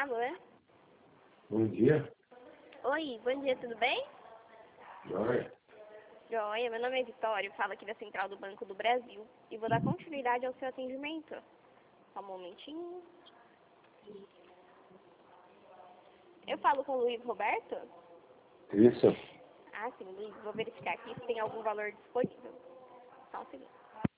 Alô? Bom dia. Oi, bom dia, tudo bem? Joia. Joia, meu nome é Vitória, eu falo aqui da Central do Banco do Brasil e vou dar continuidade ao seu atendimento. Só um momentinho. Eu falo com o Luiz Roberto? Isso. Ah, sim, Luiz, vou verificar aqui se tem algum valor disponível. Só um segundo.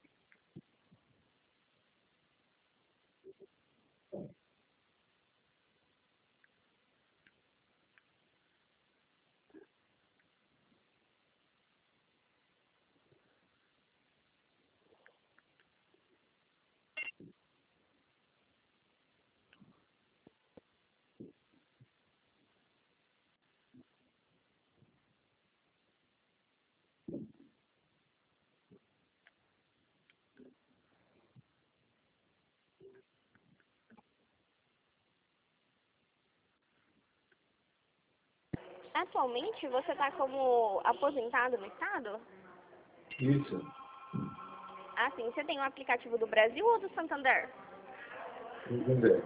Atualmente, você está como aposentado no estado? Isso. Ah, sim. Você tem o aplicativo do Brasil ou do Santander? Entender.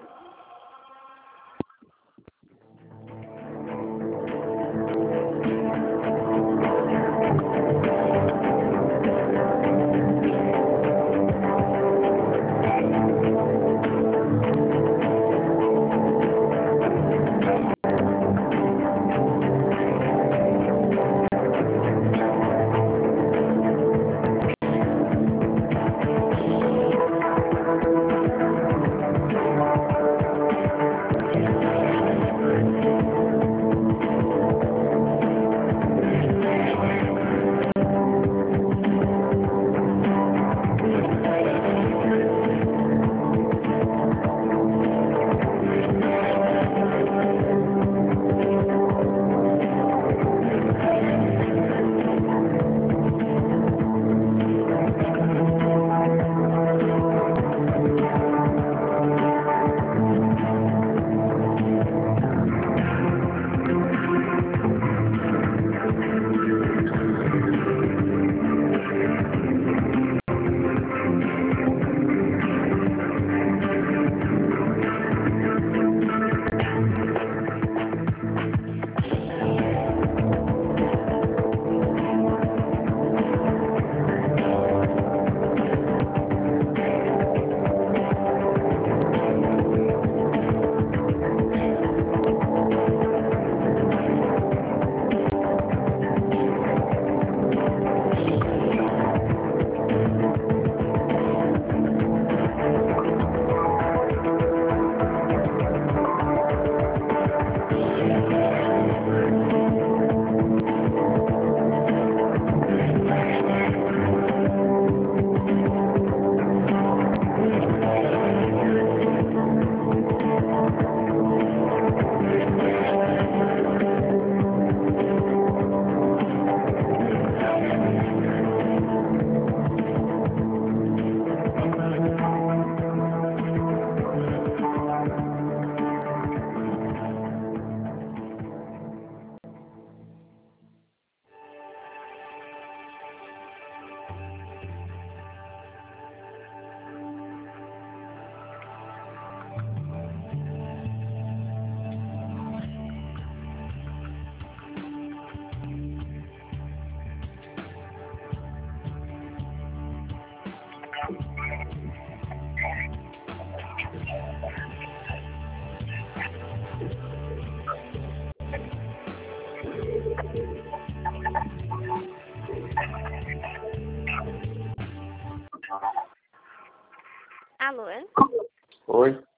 Alô? Oi.